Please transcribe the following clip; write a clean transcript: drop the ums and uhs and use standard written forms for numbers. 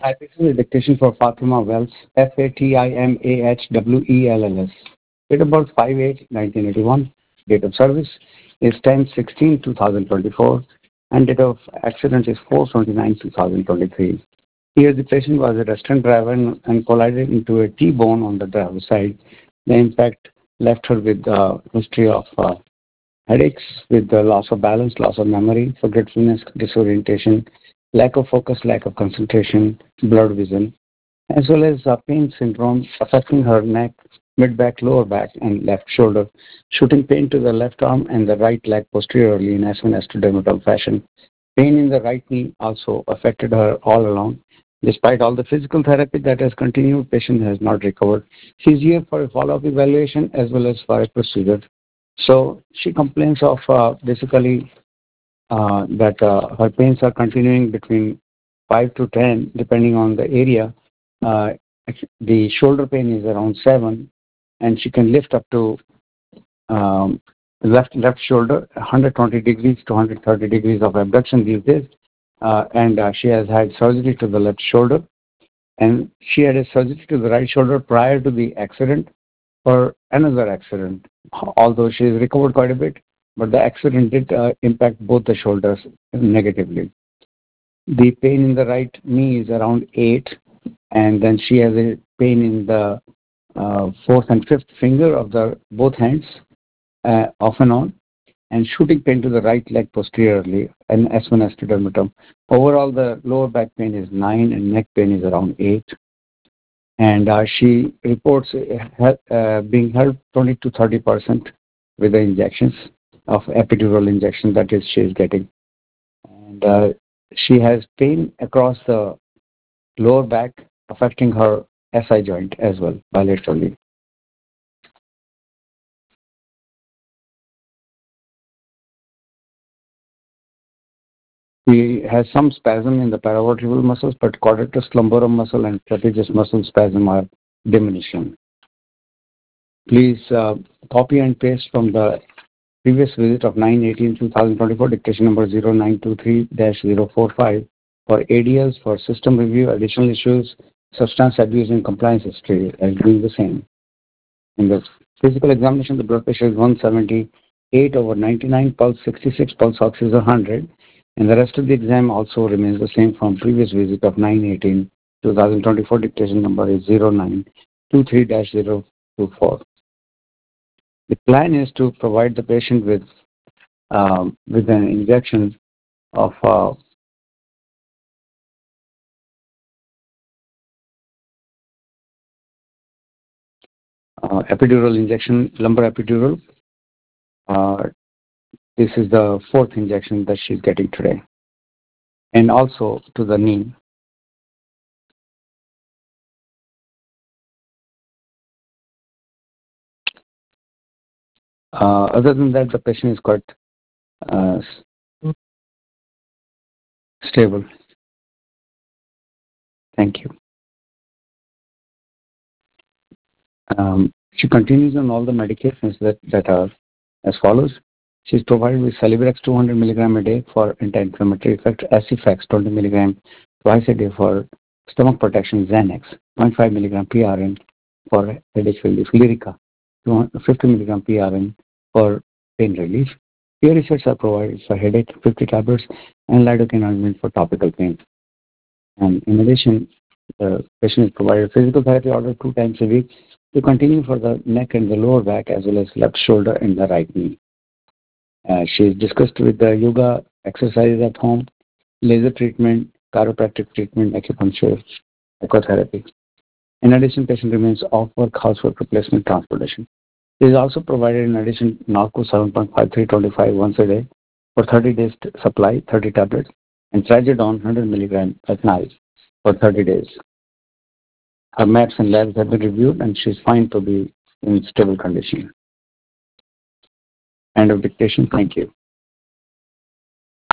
Hi, this is a dictation for Fatima Wells, Fatimahwells. Date of birth 5/8/1981. Date of service is 10/16/2024, and date of accident is 4/29/2023. Here, the patient was a restaurant driver and collided into a T-bone on the driver's side. The impact left her with a history of headaches, with the loss of balance, loss of memory, forgetfulness, disorientation, lack of focus, lack of concentration, blurred vision, as well as pain syndrome affecting her neck, mid-back, lower back, and left shoulder, shooting pain to the left arm and the right leg posteriorly in S1 S2 dermatome fashion. Pain in the right knee also affected her all along. Despite all the physical therapy that has continued, patient has not recovered. She's here for a follow-up evaluation as well as for a procedure. So she complains of basically that her pains are continuing between 5 to 10, depending on the area. Uh, the shoulder pain is around 7, and she can lift up to um, left shoulder 120 degrees to 130 degrees of abduction these days. And she has had surgery to the left shoulder, and she had a surgery to the right shoulder prior to the accident for another accident. Although she has recovered quite a bit, but the accident did impact both the shoulders negatively. The pain in the right knee is around 8, and then she has a pain in the fourth and fifth finger of the both hands, off and on, and shooting pain to the right leg posteriorly, and S1 S2 dermatome. Overall, the lower back pain is 9, and neck pain is around 8. And she reports being helped 20 to 30% with the injections of epidural injection that is she is getting. And she has pain across the lower back, affecting her SI joint as well bilaterally. He has some spasm in the paravertebral muscles, but quadratus lumborum muscle and trapezius muscle spasm are diminishing. Please copy and paste from the previous visit of 9/18/2024, dictation number 0923-045 for ADLs for system review, additional issues, substance abuse and compliance history as being the same. In the physical examination, the blood pressure is 178/99, pulse 66, pulse ox is 100, and the rest of the exam also remains the same from previous visit of 9/18/2024, dictation number is 0923-024. The plan is to provide the patient with an injection of epidural injection, lumbar epidural. This is the fourth injection that she's getting today, and also to the knee. Other than that, the patient is quite uh, stable. Thank you. She continues on all the medications that are as follows. She's provided with Celebrex 200 milligram a day for anti-inflammatory effect, Aciphax 20 milligram twice a day for stomach protection, Xanax 0.5 milligram PRN for headache relief, Lyrica 50 milligram PRN for pain relief. Peer research are provided for headache, 50 tablets, and lidocaine ointment for topical pain. And in addition, the patient is provided physical therapy order 2 times a week to continue for the neck and the lower back as well as left shoulder and the right knee. She is discussed with the yoga exercises at home, laser treatment, chiropractic treatment, acupuncture, ecotherapy. In addition, patient remains off work, housework replacement, transportation. She is also provided in addition Norco 7.5325 once a day for 30 days supply, 30 tablets, and Trazodone 100 milligram at night for 30 days. Her maps and labs have been reviewed, and she is fine to be in stable condition. End of dictation. Thank you.